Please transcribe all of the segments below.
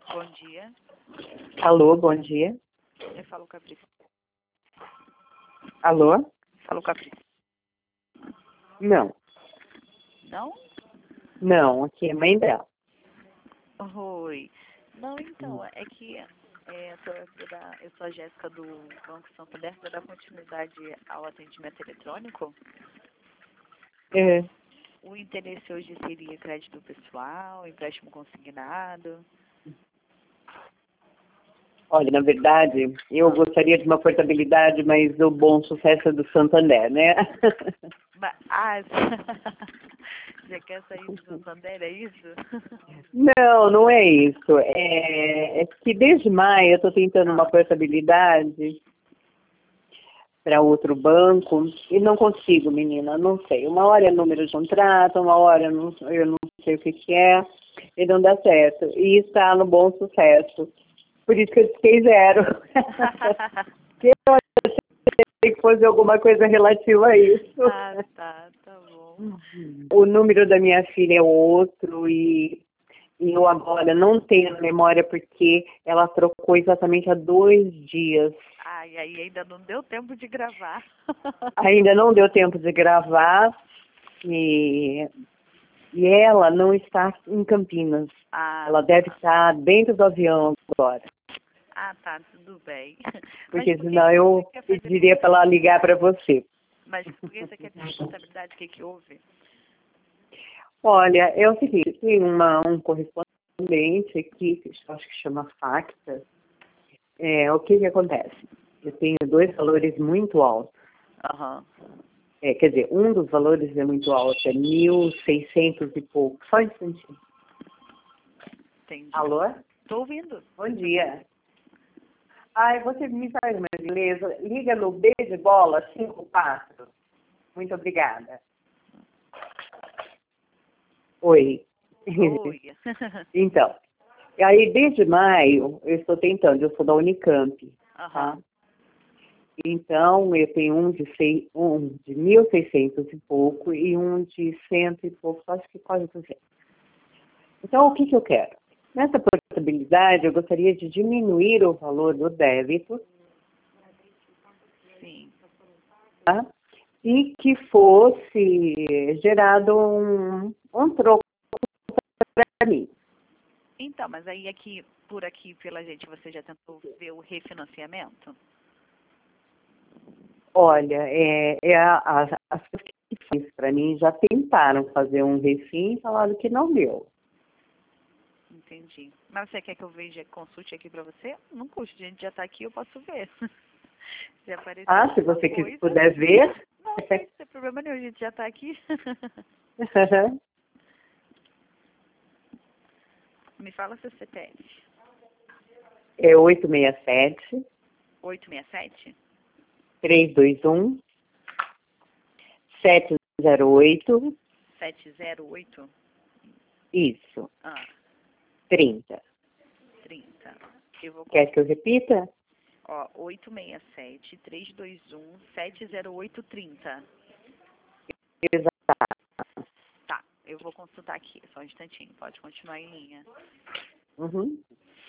Bom dia. Alô, bom dia. Eu falo com a Priscila. Alô? Falo com a Priscila. Não, Não? não, aqui é mãe dela. Oi. Não, então, é que eu sou a Jéssica do Banco Santander, para dar continuidade ao atendimento eletrônico. É, O interesse hoje seria crédito pessoal, empréstimo consignado. olha, na verdade, eu gostaria de uma portabilidade, mas o Bom Sucesso é do Santander, né? Você quer sair do Santander, é isso? Não, não é isso. É que desde maio eu estou tentando uma portabilidade para outro banco e não consigo, menina, não sei. Uma hora é número de contrato, uma hora eu não sei o que é, e não dá certo. E está no Bom Sucesso. Por isso que eu fiquei zero. Eu achei que fosse alguma coisa relativa a isso. Tá bom. O número da minha filha é outro e eu agora não tenho na memória porque ela trocou exatamente há 2 dias. Ai, aí ainda não deu tempo de gravar. Ainda não deu tempo de gravar e ela não está em Campinas. Ela deve estar dentro do avião agora. Tá, tudo bem. Porque senão eu pediria para ela ligar para você. Mas por que você quer ter responsabilidade? O que houve? Olha, é o seguinte, tem um correspondente aqui, que eu acho que chama Facta. O que acontece? Eu tenho 2 valores muito altos. Quer dizer, um dos valores é muito alto, é 1.600 e pouco. Só um instantinho. Entendi. Alô? Tô ouvindo. Bom dia. Ai, você me faz uma beleza. Liga no B de bola 54. Muito obrigada. Oi. Oi. Então, aí desde maio eu estou tentando, eu sou da Unicamp, tá? Então, eu tenho um de 1.600 e pouco e um de 100 e pouco, acho que quase 200. Então, o que eu quero? Nessa portabilidade, eu gostaria de diminuir o valor do débito. Sim. Tá? E que fosse gerado um troco para mim. Então, mas aí por aqui pela gente, você já tentou ver o refinanciamento? Olha, as pessoas que fiz para mim já tentaram fazer um refim e falaram que não deu. Entendi. Mas você quer que eu veja, consulte aqui para você? Não custa, a gente já está aqui, eu posso ver. Se aparecer Se você coisa, puder ver. Não tem problema nenhum, a gente já está aqui. Me fala seu CPF. É 867. 867? 321. 708. 708? Isso. 30. 30. Eu vou... Quer que eu repita? 867 321 708 30. Exato. Tá, eu vou consultar aqui, só um instantinho, pode continuar em linha. Uhum.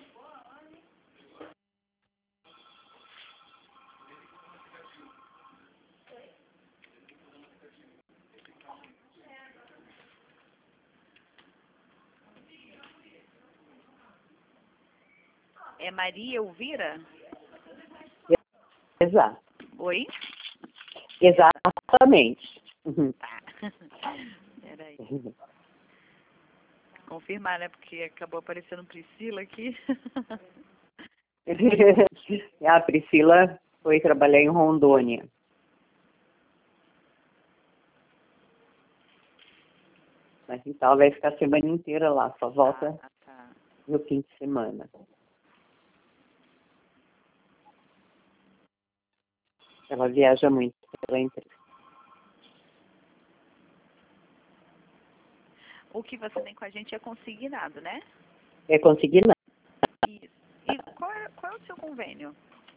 É Maria Elvira? Exato. Oi? Exatamente. Uhum. Tá. Peraí. Confirmar, né? Porque acabou aparecendo Priscila aqui. A Priscila foi trabalhar em Rondônia. Mas então ela vai ficar a semana inteira lá, só volta no fim de semana. Ela viaja muito pela empresa. O que você tem com a gente é consignado, né? É consignado. Isso. E qual é o seu convênio?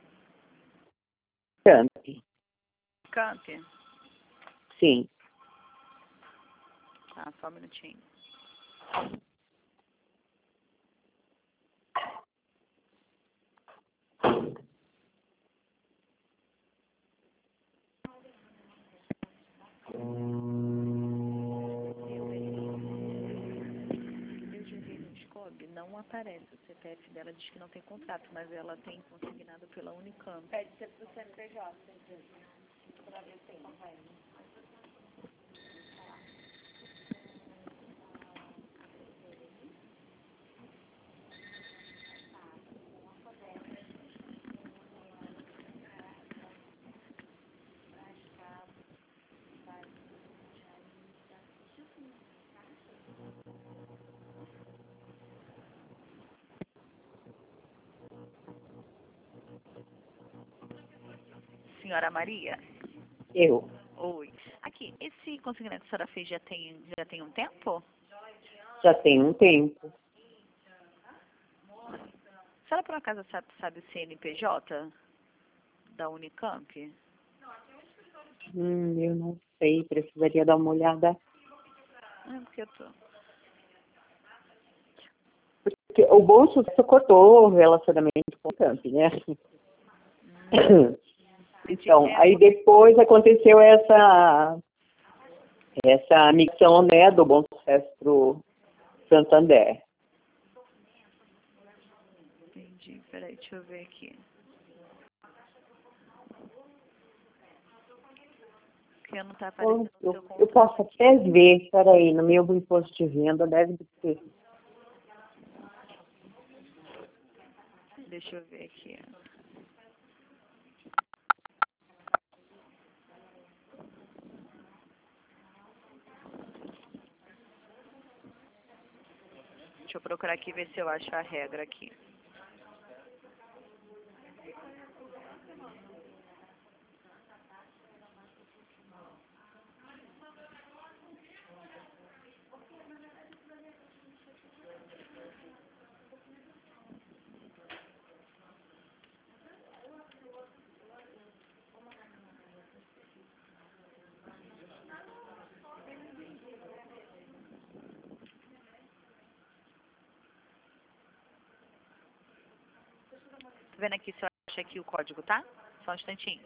Camp? Sim. Tá, só um minutinho. aparece. O CPF dela diz que não tem contrato, mas ela tem consignado pela Unicamp. Pede ser pro CNPJ, pra ver se tem convênio. Senhora Maria? Eu. Oi. Aqui, esse consignado que a senhora fez já tem um tempo? Já tem um tempo. A senhora por acaso sabe o CNPJ da Unicamp? Eu não sei, precisaria dar uma olhada. Porque eu tô... Porque o bom sucesso cortou o relacionamento com o Camp, né? Então, aí depois aconteceu essa missão, né, do Bom Sucesso pro Santander. Entendi. Peraí, deixa eu ver aqui. Porque não tá aparecendo no seu Eu contrato. posso até ver, peraí, no meu imposto de renda deve ter. Deixa eu ver aqui. Deixa eu procurar aqui e ver se eu acho a regra aqui. Tô vendo aqui se eu acho aqui o código, tá? Só um instantinho.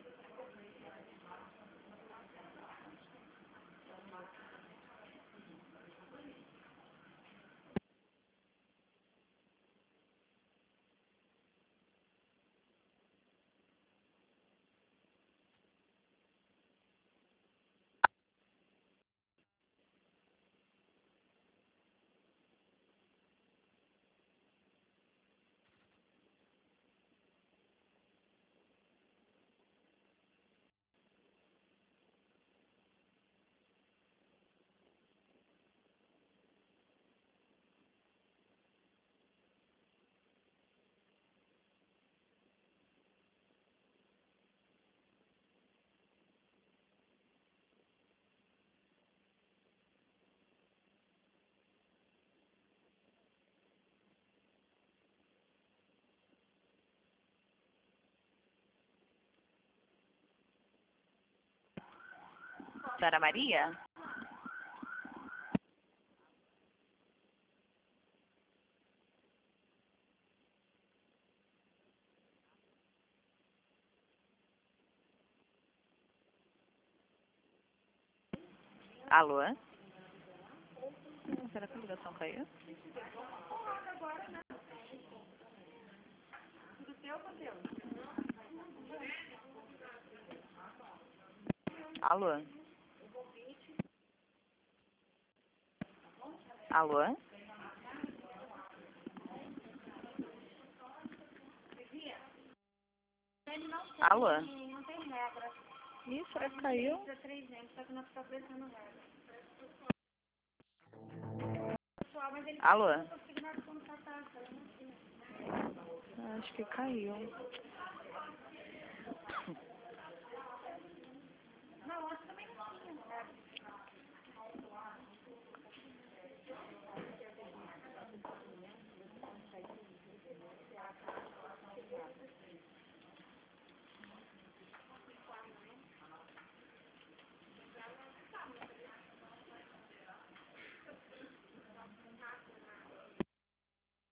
Senhora Maria? Alô? Será que a ligação caiu? Alô? Alô? Alô? Não tem regra. Ih, será que caiu? Precisa 3 gente, só que nós ficamos pensando regra. Pessoal, mas ele Alô? não conseguiu mais contratar. Acho que caiu.